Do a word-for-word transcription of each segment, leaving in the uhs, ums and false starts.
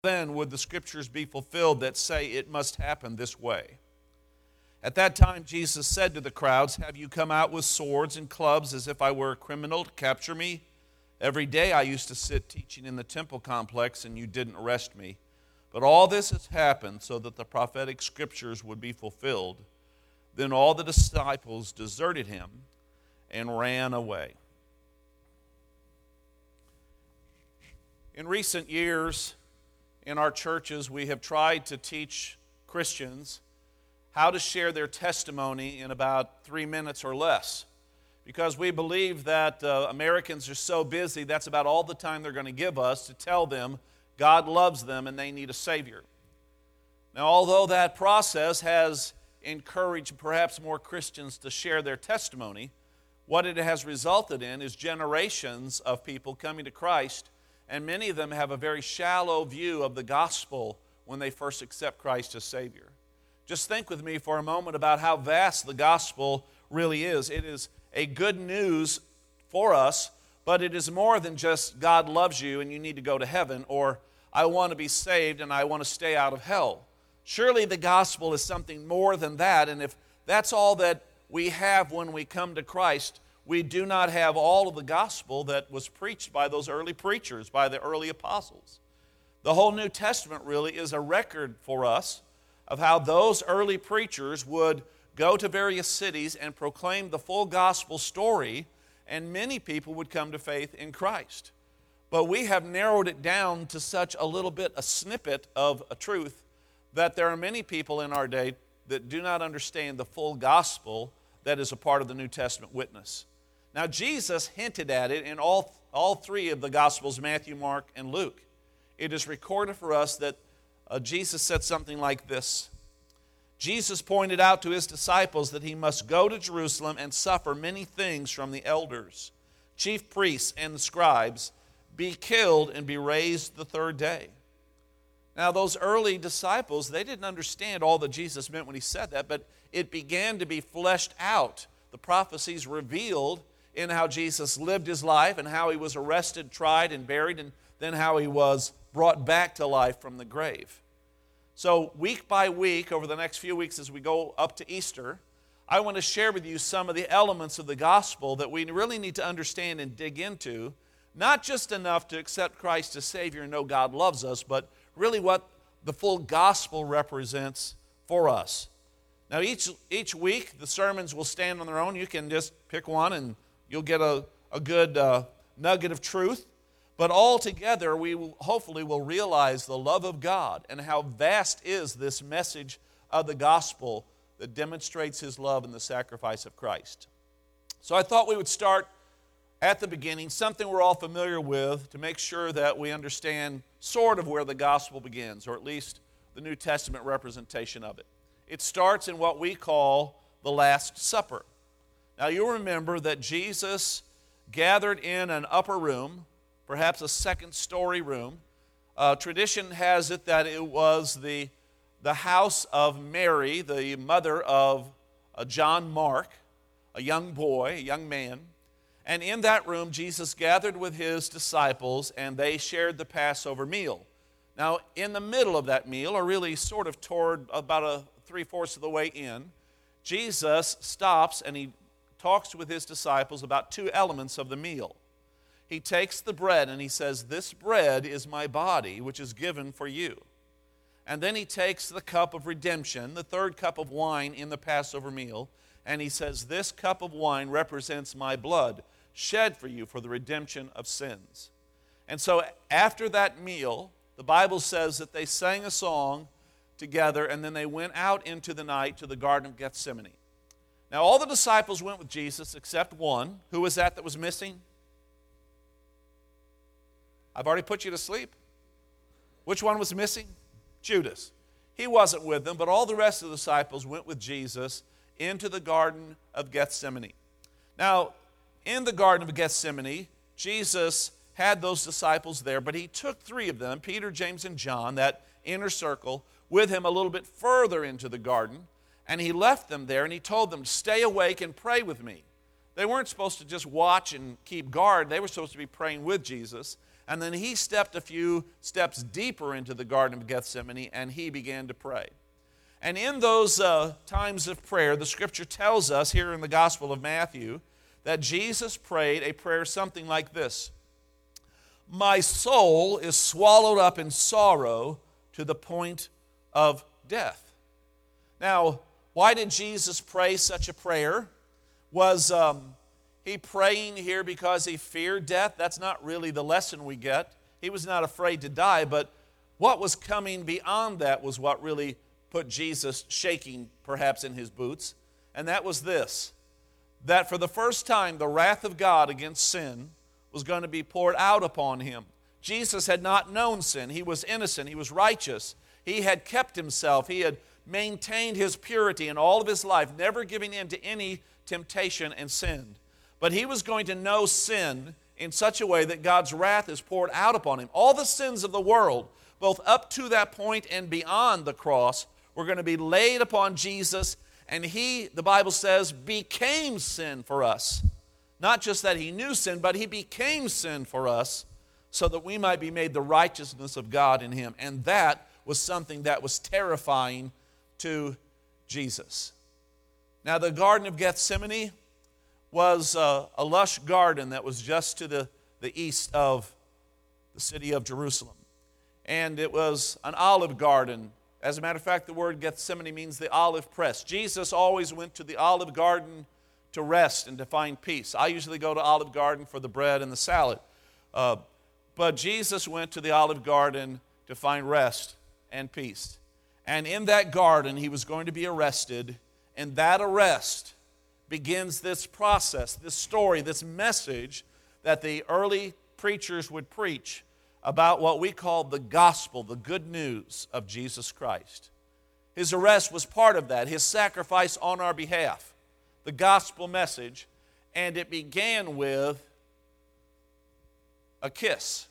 then would the scriptures be fulfilled that say it must happen this way? At that time Jesus said to the crowds, have you come out with swords and clubs as if I were a criminal to capture me? Every day I used to sit teaching in the temple complex and you didn't arrest me. But all this has happened so that the prophetic scriptures would be fulfilled. Then all the disciples deserted him and ran away. In recent years, in our churches, we have tried to teach Christians how to share their testimony in about three minutes or less, because we believe that uh, Americans are so busy, that's about all the time they're going to give us to tell them God loves them and they need a Savior. Now, although that process has encouraged perhaps more Christians to share their testimony, what it has resulted in is generations of people coming to Christ, and many of them have a very shallow view of the gospel when they first accept Christ as Savior. Just think with me for a moment about how vast the gospel really is. It is a good news for us, but it is more than just God loves you and you need to go to heaven, or I want to be saved and I want to stay out of hell. Surely the gospel is something more than that, and if that's all that we have when we come to Christ, we do not have all of the gospel that was preached by those early preachers, by the early apostles. The whole New Testament really is a record for us of how those early preachers would go to various cities and proclaim the full gospel story, and many people would come to faith in Christ. But we have narrowed it down to such a little bit, a snippet of a truth, that there are many people in our day that do not understand the full gospel that is a part of the New Testament witness. Now, Jesus hinted at it in all, all three of the Gospels, Matthew, Mark, and Luke. It is recorded for us that uh, Jesus said something like this. Jesus pointed out to his disciples that he must go to Jerusalem and suffer many things from the elders, chief priests, and the scribes, be killed, and be raised the third day. Now, those early disciples, they didn't understand all that Jesus meant when he said that, but it began to be fleshed out. The prophecies revealed in how Jesus lived his life and how he was arrested, tried, and buried, and then how he was brought back to life from the grave. So week by week, over the next few weeks as we go up to Easter, I want to share with you some of the elements of the gospel that we really need to understand and dig into, not just enough to accept Christ as Savior and know God loves us, but really what the full gospel represents for us. Now, each, each week, the sermons will stand on their own. You can just pick one and you'll get a, a good uh, nugget of truth. But all together, we will, hopefully will realize the love of God and how vast is this message of the gospel that demonstrates his love in the sacrifice of Christ. So I thought we would start at the beginning, something we're all familiar with, to make sure that we understand sort of where the gospel begins, or at least the New Testament representation of it. It starts in what we call the Last Supper. Now, you'll remember that Jesus gathered in an upper room, perhaps a second-story room. Uh, tradition has it that it was the, the house of Mary, the mother of uh, John Mark, a young boy, a young man. And in that room, Jesus gathered with his disciples, and they shared the Passover meal. Now, in the middle of that meal, or really sort of toward about a three-fourths of the way in, Jesus stops and he talks with his disciples about two elements of the meal. He takes the bread and he says, "This bread is my body, which is given for you." And then he takes the cup of redemption, the third cup of wine in the Passover meal, and he says, "This cup of wine represents my blood, shed for you for the redemption of sins." And so after that meal, the Bible says that they sang a song together, and then they went out into the night to the Garden of Gethsemane. Now, all the disciples went with Jesus except one. Who was that that was missing? I've already put you to sleep. Which one was missing? Judas. He wasn't with them, but all the rest of the disciples went with Jesus into the Garden of Gethsemane. Now, in the Garden of Gethsemane, Jesus had those disciples there, but he took three of them, Peter, James, and John, that inner circle, with him a little bit further into the garden, and he left them there, and he told them, "Stay awake and pray with me." They weren't supposed to just watch and keep guard. They were supposed to be praying with Jesus. And then he stepped a few steps deeper into the Garden of Gethsemane, and he began to pray. And in those uh, times of prayer, the Scripture tells us here in the Gospel of Matthew that Jesus prayed a prayer something like this: "My soul is swallowed up in sorrow to the point of death." Now, why did Jesus pray such a prayer? Was um, he praying here because he feared death? That's not really the lesson we get. He was not afraid to die, but what was coming beyond that was what really put Jesus shaking perhaps in his boots. And that was this: that for the first time the wrath of God against sin was going to be poured out upon him. Jesus had not known sin. He was innocent. He was righteous. He had kept himself. He had maintained his purity in all of his life, never giving in to any temptation and sin. But he was going to know sin in such a way that God's wrath is poured out upon him. All the sins of the world, both up to that point and beyond the cross, were going to be laid upon Jesus, and he, the Bible says, became sin for us. Not just that he knew sin, but he became sin for us so that we might be made the righteousness of God in him. And that was something that was terrifying to Jesus. Now, the Garden of Gethsemane was uh, a lush garden that was just to the, the east of the city of Jerusalem. And it was an olive garden. As a matter of fact, the word Gethsemane means the olive press. Jesus always went to the olive garden to rest and to find peace. I usually go to Olive Garden for the bread and the salad. Uh, but Jesus went to the Olive Garden to find rest and peace. And in that garden, he was going to be arrested. And that arrest begins this process, this story, this message that the early preachers would preach about what we call the gospel, the good news of Jesus Christ. His arrest was part of that, his sacrifice on our behalf, the gospel message, and it began with a kiss.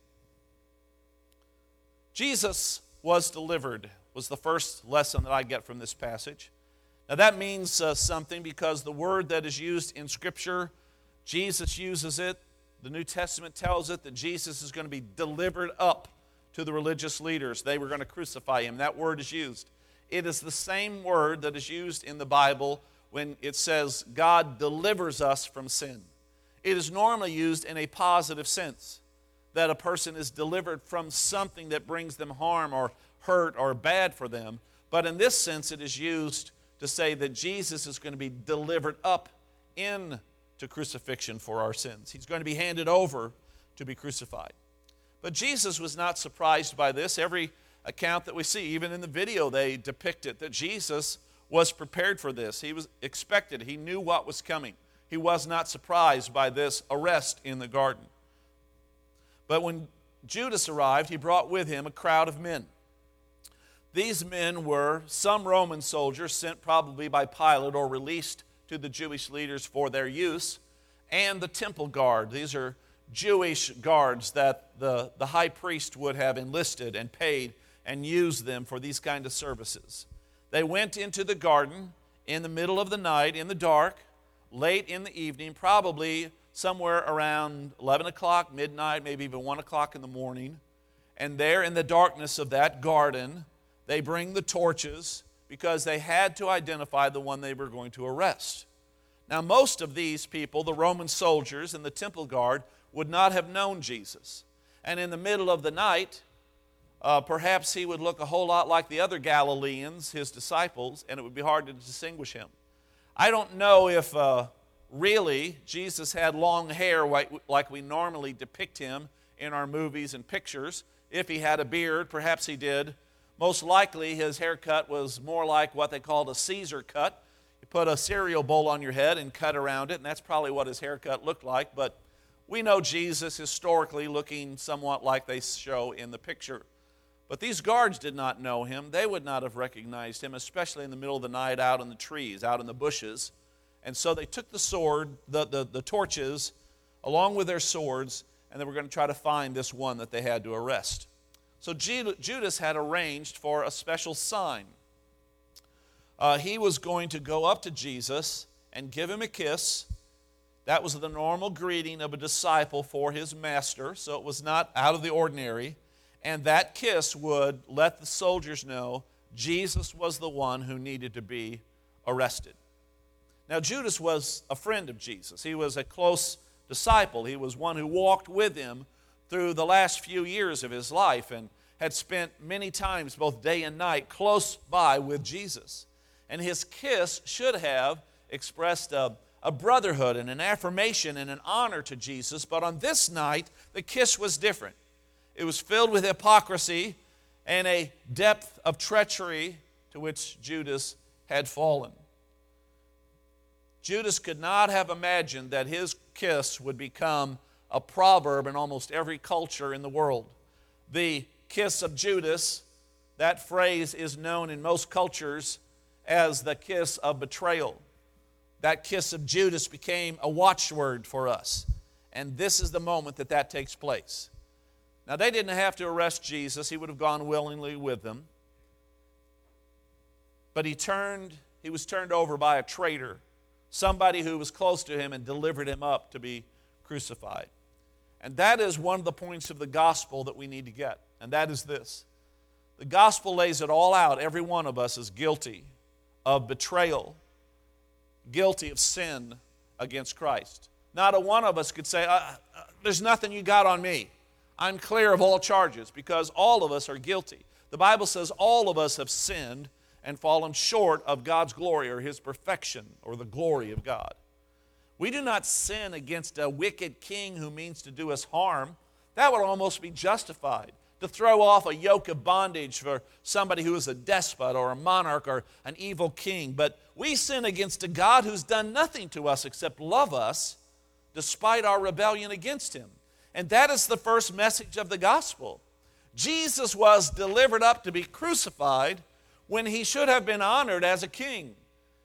Jesus was delivered, was the first lesson that I get from this passage. Now that means uh, something, because the word that is used in Scripture, Jesus uses it. The New Testament tells it that Jesus is going to be delivered up to the religious leaders. They were going to crucify him. That word is used. It is the same word that is used in the Bible when it says God delivers us from sin. It is normally used in a positive sense, that a person is delivered from something that brings them harm or hurt or bad for them. But in this sense, it is used to say that Jesus is going to be delivered up into crucifixion for our sins. He's going to be handed over to be crucified. But Jesus was not surprised by this. Every account that we see, even in the video, they depict it, that Jesus was prepared for this. He was expected. He knew what was coming. He was not surprised by this arrest in the garden. But when Judas arrived, he brought with him a crowd of men. These men were some Roman soldiers sent probably by Pilate or released to the Jewish leaders for their use, and the temple guard. These are Jewish guards that the, the high priest would have enlisted and paid and used them for these kind of services. They went into the garden in the middle of the night, in the dark, late in the evening, probably somewhere around eleven o'clock, midnight, maybe even one o'clock in the morning. And there in the darkness of that garden, they bring the torches because they had to identify the one they were going to arrest. Now, most of these people, the Roman soldiers and the temple guard, would not have known Jesus. And in the middle of the night, uh, perhaps he would look a whole lot like the other Galileans, his disciples, and it would be hard to distinguish him. I don't know if uh, really Jesus had long hair like we normally depict him in our movies and pictures. If he had a beard, perhaps he did. Most likely his haircut was more like what they called a Caesar cut. You put a cereal bowl on your head and cut around it, and that's probably what his haircut looked like. But we know Jesus historically looking somewhat like they show in the picture. But these guards did not know him. They would not have recognized him, especially in the middle of the night out in the trees, out in the bushes. And so they took the sword, the, the, the torches, along with their swords, and they were going to try to find this one that they had to arrest. So Judas had arranged for a special sign. Uh, he was going to go up to Jesus and give him a kiss That was the normal greeting of a disciple for his master, so it was not out of the ordinary. And that kiss would let the soldiers know Jesus was the one who needed to be arrested. Now, Judas was a friend of Jesus. He was a close disciple. He was one who walked with him through the last few years of his life and had spent many times, both day and night, close by with Jesus. And his kiss should have expressed a, a brotherhood and an affirmation and an honor to Jesus. But on this night, the kiss was different. It was filled with hypocrisy and a depth of treachery to which Judas had fallen. Judas could not have imagined that his kiss would become a proverb in almost every culture in the world. The kiss of Judas, that phrase is known in most cultures as the kiss of betrayal. That kiss of Judas became a watchword for us. And this is the moment that that takes place. Now, they didn't have to arrest Jesus. He would have gone willingly with them. But he turned, he was turned over by a traitor, somebody who was close to him, and delivered him up to be crucified. And that is one of the points of the gospel that we need to get. And that is this. The gospel lays it all out. Every one of us is guilty of betrayal, guilty of sin against Christ. Not a one of us could say, uh, uh, there's nothing you got on me. I'm clear of all charges, because all of us are guilty. The Bible says all of us have sinned and fallen short of God's glory, or His perfection, or the glory of God. We do not sin against a wicked king who means to do us harm. That would almost be justified, to throw off a yoke of bondage for somebody who is a despot or a monarch or an evil king. But we sin against a God who's done nothing to us except love us despite our rebellion against Him. And that is the first message of the gospel. Jesus was delivered up to be crucified when He should have been honored as a king.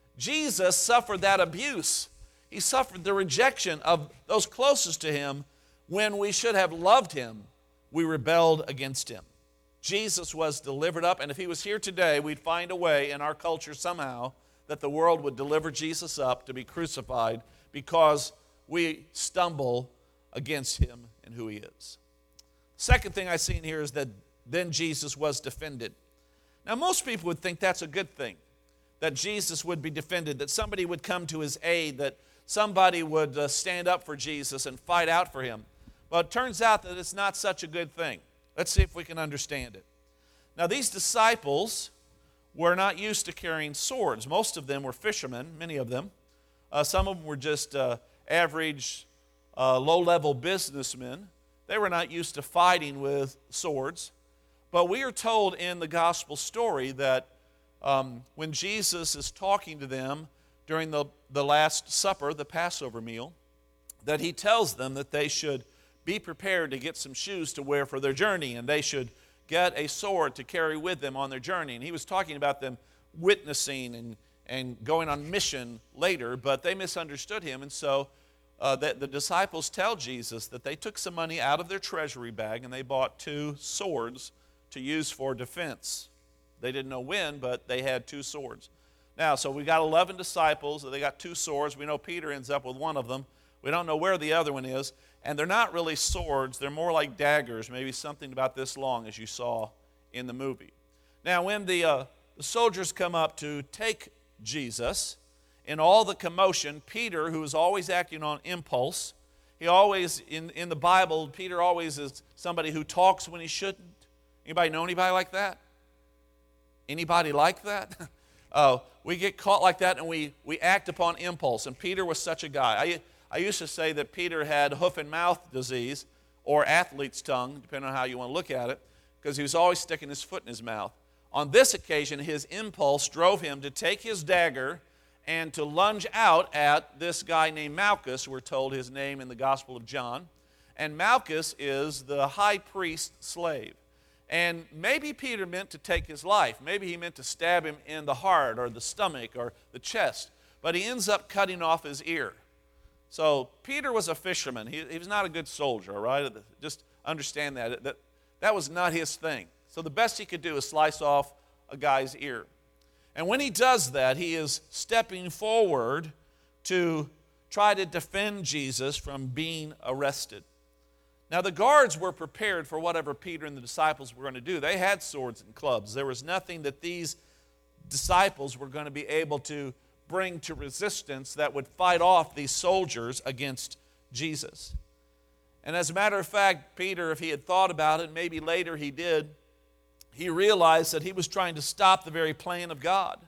Jesus suffered that abuse. He suffered the rejection of those closest to Him. When we should have loved Him, we rebelled against Him. Jesus was delivered up, and if He was here today, we'd find a way in our culture somehow that the world would deliver Jesus up to be crucified because we stumble against Him and who He is. Second thing I see in here is that then Jesus was defended. Now, most people would think that's a good thing, that Jesus would be defended, that somebody would come to His aid, that somebody would uh, stand up for Jesus and fight out for Him. Well, it turns out that it's not such a good thing. Let's see if we can understand it. Now, these disciples were not used to carrying swords. Most of them were fishermen, many of them. Uh, some of them were just uh, average, uh, low-level businessmen. They were not used to fighting with swords. But we are told in the gospel story that um, when Jesus is talking to them during the, the Last Supper, the Passover meal, that He tells them that they should be prepared to get some shoes to wear for their journey, and they should get a sword to carry with them on their journey. And He was talking about them witnessing and, and going on mission later, but they misunderstood Him, and so uh, the, the disciples tell Jesus that they took some money out of their treasury bag and they bought two swords to use for defense. They didn't know when, but they had two swords. Now, so we got eleven disciples, they got two swords. We know Peter ends up with one of them. We don't know where the other one is. And they're not really swords. They're more like daggers, maybe something about this long, as you saw in the movie. Now, when the, uh, the soldiers come up to take Jesus, in all the commotion, Peter, who is always acting on impulse, he always, in, in the Bible, Peter always is somebody who talks when he shouldn't. Anybody know anybody like that? Anybody like that? uh, we get caught like that and we, we act upon impulse. And Peter was such a guy. I, I used to say that Peter had hoof and mouth disease, or athlete's tongue, depending on how you want to look at it, because he was always sticking his foot in his mouth. On this occasion, his impulse drove him to take his dagger and to lunge out at this guy named Malchus. We're told his name in the Gospel of John. And Malchus is the high priest's slave. And maybe Peter meant to take his life. Maybe he meant to stab him in the heart or the stomach or the chest. But he ends up cutting off his ear. So Peter was a fisherman. He, he was not a good soldier, all right? Just understand that. that. That was not his thing. So the best he could do is slice off a guy's ear. And when he does that, he is stepping forward to try to defend Jesus from being arrested. Now, the guards were prepared for whatever Peter and the disciples were going to do. They had swords and clubs. There was nothing that these disciples were going to be able to bring to resistance that would fight off these soldiers against Jesus. And as a matter of fact, Peter, if he had thought about it, maybe later he did, he realized that he was trying to stop the very plan of God.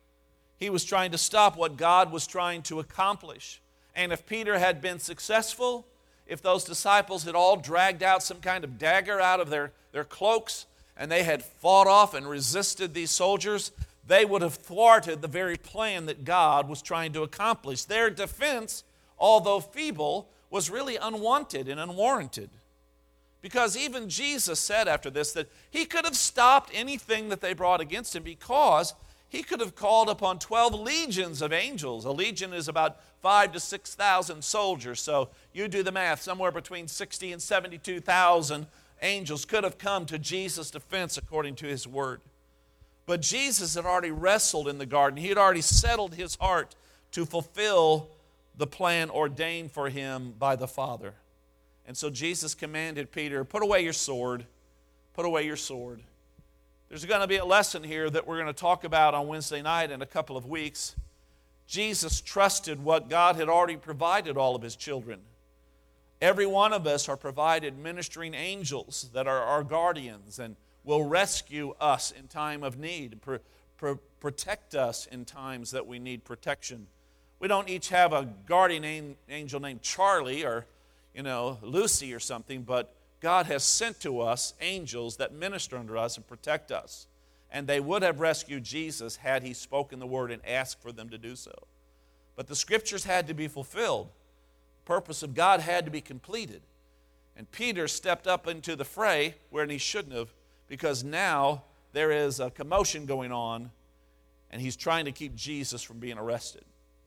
He was trying to stop what God was trying to accomplish. And if Peter had been successful, if those disciples had all dragged out some kind of dagger out of their, their cloaks and they had fought off and resisted these soldiers, they would have thwarted the very plan that God was trying to accomplish. Their defense, although feeble, was really unwanted and unwarranted. Because even Jesus said after this that he could have stopped anything that they brought against him, because he could have called upon twelve legions of angels. A legion is about five to six thousand soldiers. So you do the math, somewhere between sixty and seventy-two thousand angels could have come to Jesus' defense according to his word. But Jesus had already wrestled in the garden. He had already settled his heart to fulfill the plan ordained for him by the Father. And so Jesus commanded Peter, put away your sword, put away your sword. There's going to be a lesson here that we're going to talk about on Wednesday night in a couple of weeks. Jesus trusted what God had already provided all of his children. Every one of us are provided ministering angels that are our guardians and will rescue us in time of need, pr- pr- protect us in times that we need protection. We don't each have a guardian angel named Charlie or, you know, Lucy or something, but God has sent to us angels that minister unto us and protect us. And they would have rescued Jesus had he spoken the word and asked for them to do so. But the scriptures had to be fulfilled. The purpose of God had to be completed. And Peter stepped up into the fray where he shouldn't have, because now there is a commotion going on and he's trying to keep Jesus from being arrested.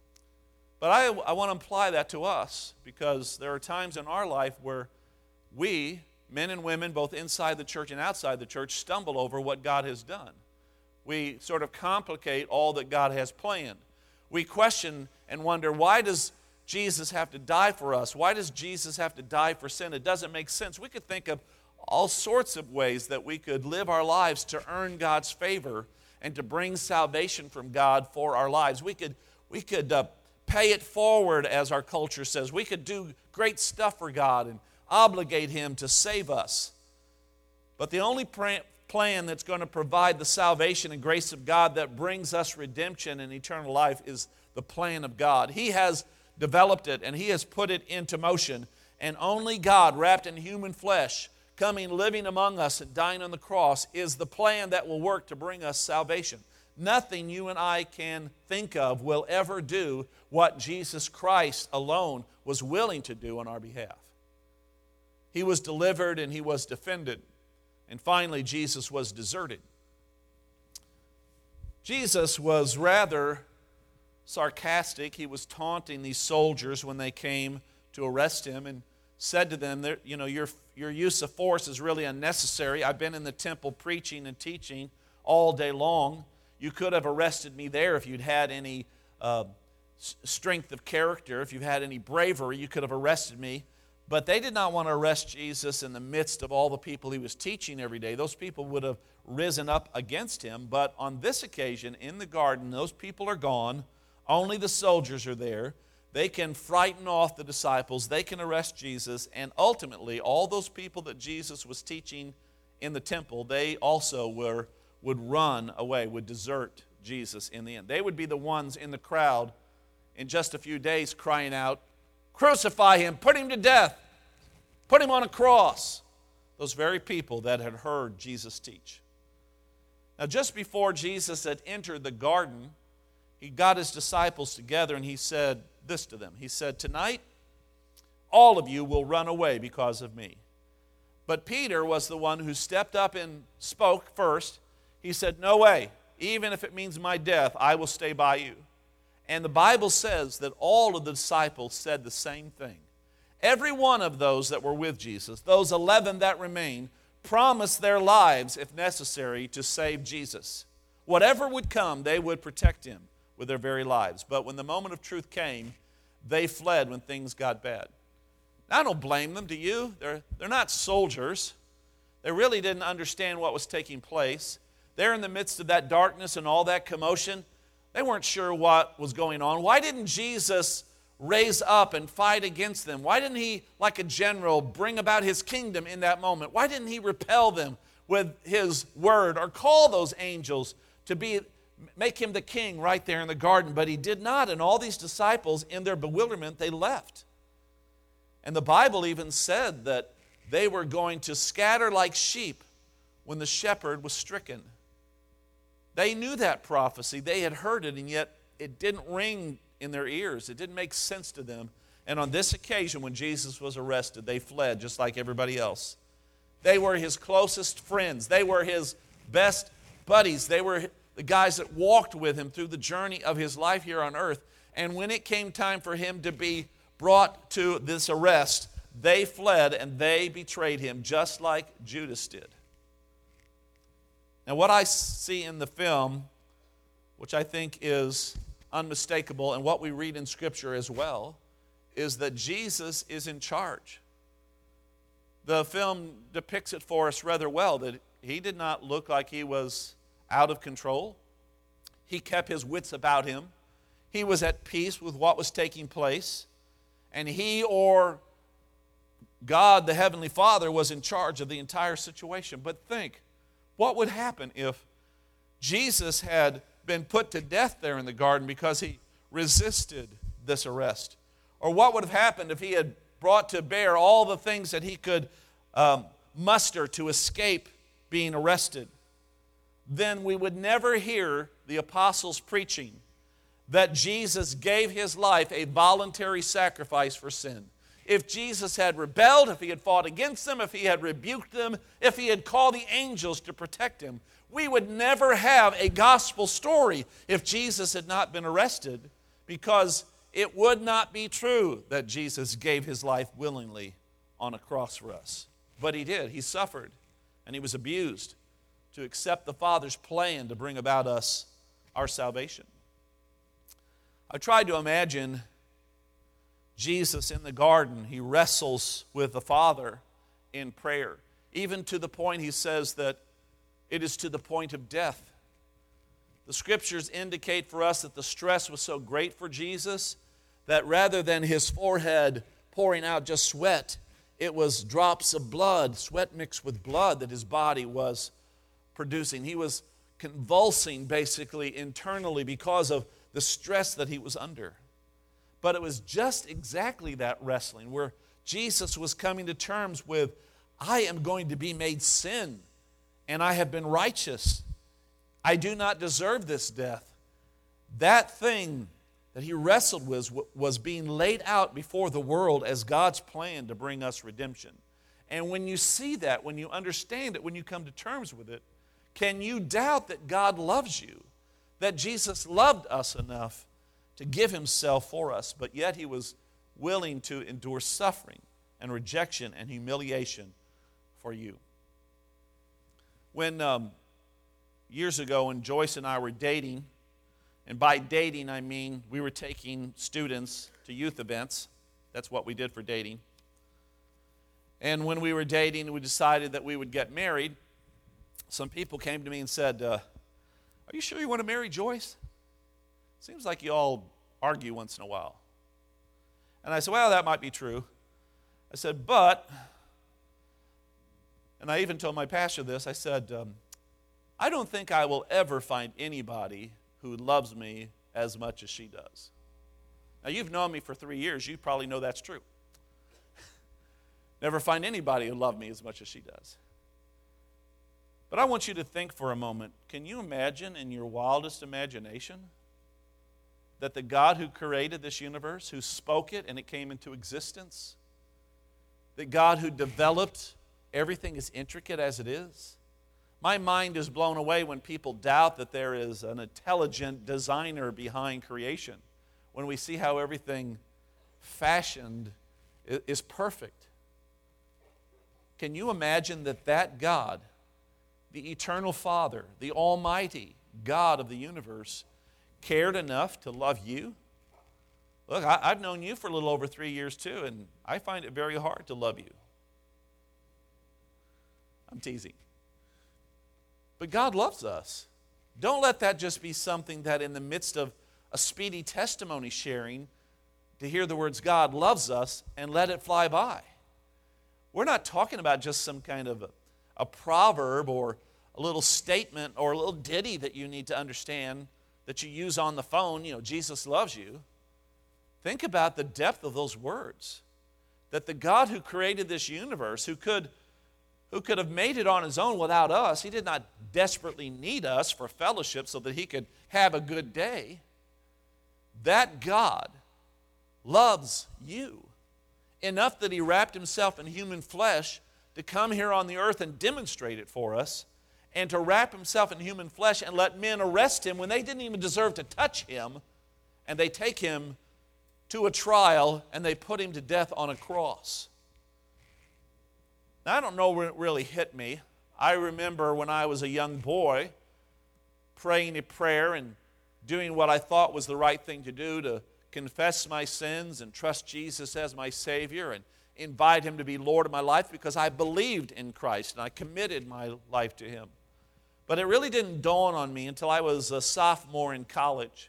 But I, I want to apply that to us, because there are times in our life where we, men and women, both inside the church and outside the church, stumble over what God has done. We sort of complicate all that God has planned. We question and wonder, why does Jesus have to die for us? Why does Jesus have to die for sin? It doesn't make sense. We could think of all sorts of ways that we could live our lives to earn God's favor and to bring salvation from God for our lives. We could, we could uh, pay it forward, as our culture says. We could do great stuff for God and obligate him to save us. But the only plan that's going to provide the salvation and grace of God that brings us redemption and eternal life is the plan of God. He has developed it and he has put it into motion. And only God, wrapped in human flesh, coming, living among us and dying on the cross, is the plan that will work to bring us salvation. Nothing you and I can think of will ever do what Jesus Christ alone was willing to do on our behalf. He was delivered and he was defended. And finally, Jesus was deserted. Jesus was rather sarcastic. He was taunting these soldiers when they came to arrest him and said to them, you know, your, your use of force is really unnecessary. I've been in the temple preaching and teaching all day long. You could have arrested me there if you'd had any uh, strength of character. If you've had any bravery, you could have arrested me. But they did not want to arrest Jesus in the midst of all the people he was teaching every day. Those people would have risen up against him. But on this occasion, in the garden, those people are gone. Only the soldiers are there. They can frighten off the disciples. They can arrest Jesus. And ultimately, all those people that Jesus was teaching in the temple, they also were, would run away, would desert Jesus in the end. They would be the ones in the crowd in just a few days crying out, crucify him, put him to death, put him on a cross. Those very people that had heard Jesus teach. Now, just before Jesus had entered the garden, he got his disciples together and he said this to them. He said, tonight, all of you will run away because of me. But Peter was the one who stepped up and spoke first. He said, no way, even if it means my death, I will stay by you. And the Bible says that all of the disciples said the same thing. Every one of those that were with Jesus, those eleven that remained, promised their lives, if necessary, to save Jesus. Whatever would come, they would protect him with their very lives. But when the moment of truth came, they fled when things got bad. Now, I don't blame them, do you? They're, they're not soldiers. They really didn't understand what was taking place. They're in the midst of that darkness and all that commotion. They weren't sure what was going on. Why didn't Jesus raise up and fight against them? Why didn't he, like a general, bring about his kingdom in that moment? Why didn't he repel them with his word or call those angels to be, make him the king right there in the garden? But he did not, and all these disciples, in their bewilderment, they left. And the Bible even said that they were going to scatter like sheep when the shepherd was stricken. They knew that prophecy. They had heard it, and yet it didn't ring in their ears. It didn't make sense to them. And on this occasion, when Jesus was arrested, they fled just like everybody else. They were his closest friends. They were his best buddies. They were the guys that walked with him through the journey of his life here on earth. And when it came time for him to be brought to this arrest, they fled and they betrayed him just like Judas did. Now, what I see in the film, which I think is unmistakable, and what we read in Scripture as well, is that Jesus is in charge. The film depicts it for us rather well, that he did not look like he was out of control. He kept his wits about him. He was at peace with what was taking place. And he, or God, the Heavenly Father, was in charge of the entire situation. But think, what would happen if Jesus had been put to death there in the garden because he resisted this arrest? Or what would have happened if he had brought to bear all the things that he could um, muster to escape being arrested? Then we would never hear the apostles preaching that Jesus gave his life a voluntary sacrifice for sin. If Jesus had rebelled, if he had fought against them, if he had rebuked them, if he had called the angels to protect him, we would never have a gospel story if Jesus had not been arrested, because it would not be true that Jesus gave his life willingly on a cross for us. But he did. He suffered, and he was abused to accept the Father's plan to bring about us our salvation. I tried to imagine Jesus in the garden. He wrestles with the Father in prayer, even to the point he says that it is to the point of death. The Scriptures indicate for us that the stress was so great for Jesus that rather than his forehead pouring out just sweat, it was drops of blood, sweat mixed with blood, that his body was producing. He was convulsing basically internally because of the stress that he was under. But it was just exactly that wrestling where Jesus was coming to terms with, I am going to be made sin, and I have been righteous. I do not deserve this death. That thing that he wrestled with was being laid out before the world as God's plan to bring us redemption. And when you see that, when you understand it, when you come to terms with it, can you doubt that God loves you? That Jesus loved us enough to give himself for us, but yet he was willing to endure suffering and rejection and humiliation for you. When um, years ago, when Joyce and I were dating, and by dating I mean we were taking students to youth events. That's what we did for dating. And when we were dating, we decided that we would get married. Some people came to me and said, uh, are you sure you want to marry Joyce? Seems like you all argue once in a while. And I said, well, that might be true. I said, but, and I even told my pastor this, I said, um, I don't think I will ever find anybody who loves me as much as she does. Now, you've known me for three years. You probably know that's true. Never find anybody who loved me as much as she does. But I want you to think for a moment, can you imagine in your wildest imagination that the God who created this universe, who spoke it and it came into existence, the God who developed everything as intricate as it is? My mind is blown away when people doubt that there is an intelligent designer behind creation, when we see how everything fashioned is perfect. Can you imagine that that God, the eternal Father, the almighty God of the universe, cared enough to love you? Look, I, I've known you for a little over three years too, and I find it very hard to love you. I'm teasing. But God loves us. Don't let that just be something that in the midst of a speedy testimony sharing, to hear the words God loves us and let it fly by. We're not talking about just some kind of a, a proverb or a little statement or a little ditty that you need to understand that you use on the phone. You know, Jesus loves you. Think about the depth of those words. That the God who created this universe, who could, who could have made it on his own without us, he did not desperately need us for fellowship so that he could have a good day. That God loves you enough that he wrapped himself in human flesh to come here on the earth and demonstrate it for us, and to wrap himself in human flesh and let men arrest him when they didn't even deserve to touch him, and they take him to a trial and they put him to death on a cross. Now, I don't know when it really hit me. I remember when I was a young boy praying a prayer and doing what I thought was the right thing to do, to confess my sins and trust Jesus as my Savior and invite him to be Lord of my life because I believed in Christ and I committed my life to him. But it really didn't dawn on me until I was a sophomore in college.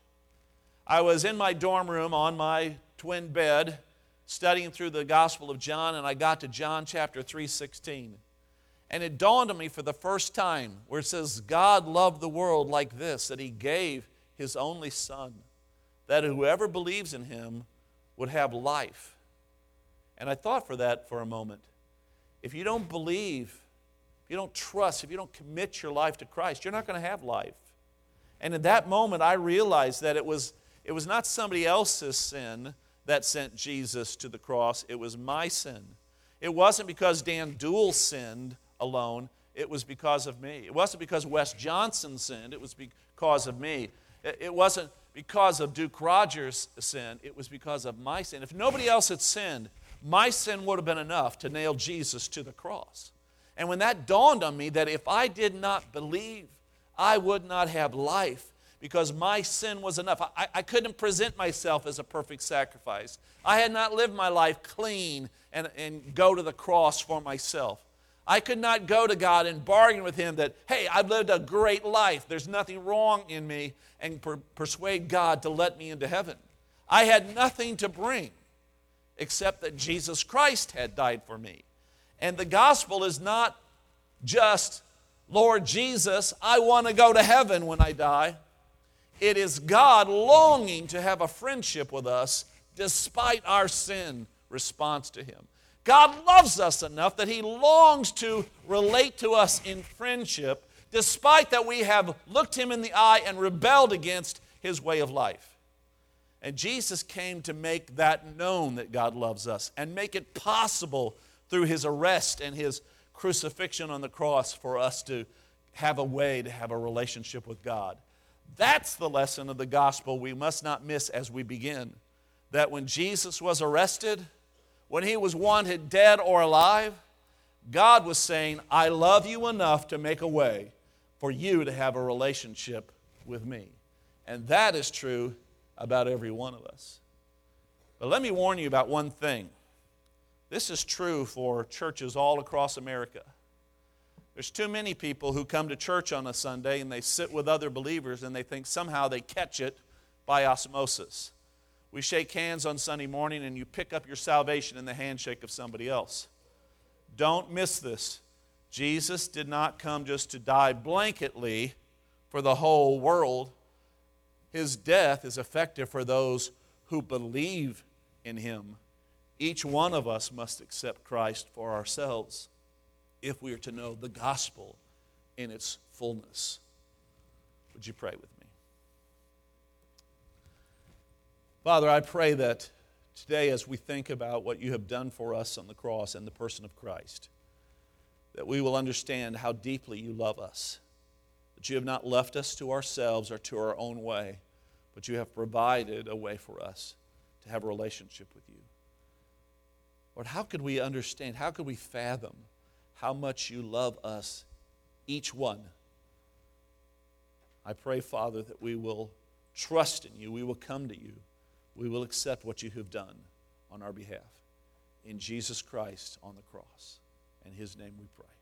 I was in my dorm room on my twin bed studying through the Gospel of John, and I got to John chapter three sixteen. And it dawned on me for the first time where it says, God loved the world like this, that he gave his only Son, that whoever believes in him would have life. And I thought for that for a moment. If you don't believe, if you don't trust, if you don't commit your life to Christ, you're not going to have life. And in that moment, I realized that it was, it was not somebody else's sin that sent Jesus to the cross. It was my sin. It wasn't because Dan Duell sinned alone. It was because of me. It wasn't because Wes Johnson sinned. It was because of me. It wasn't because of Duke Rogers' sin. It was because of my sin. If nobody else had sinned, my sin would have been enough to nail Jesus to the cross. And when that dawned on me that if I did not believe, I would not have life because my sin was enough. I, I couldn't present myself as a perfect sacrifice. I had not lived my life clean and, and go to the cross for myself. I could not go to God and bargain with him that, hey, I've lived a great life. There's nothing wrong in me, and per- persuade God to let me into heaven. I had nothing to bring except that Jesus Christ had died for me. And the gospel is not just, Lord Jesus, I want to go to heaven when I die. It is God longing to have a friendship with us despite our sin response to him. God loves us enough that he longs to relate to us in friendship despite that we have looked him in the eye and rebelled against his way of life. And Jesus came to make that known that God loves us and make it possible through his arrest and his crucifixion on the cross for us to have a way to have a relationship with God. That's the lesson of the gospel we must not miss as we begin. That when Jesus was arrested, when he was wanted dead or alive, God was saying, I love you enough to make a way for you to have a relationship with me. And that is true about every one of us. But let me warn you about one thing. This is true for churches all across America. There's too many people who come to church on a Sunday and they sit with other believers and they think somehow they catch it by osmosis. We shake hands on Sunday morning and you pick up your salvation in the handshake of somebody else. Don't miss this. Jesus did not come just to die blanketly for the whole world. His death is effective for those who believe in him. Each one of us must accept Christ for ourselves if we are to know the gospel in its fullness. Would you pray with me? Father, I pray that today as we think about what you have done for us on the cross and the person of Christ, that we will understand how deeply you love us, that you have not left us to ourselves or to our own way, but you have provided a way for us to have a relationship with you. Lord, how could we understand, how could we fathom how much you love us, each one? I pray, Father, that we will trust in you, we will come to you, we will accept what you have done on our behalf. In Jesus Christ on the cross. In his name we pray.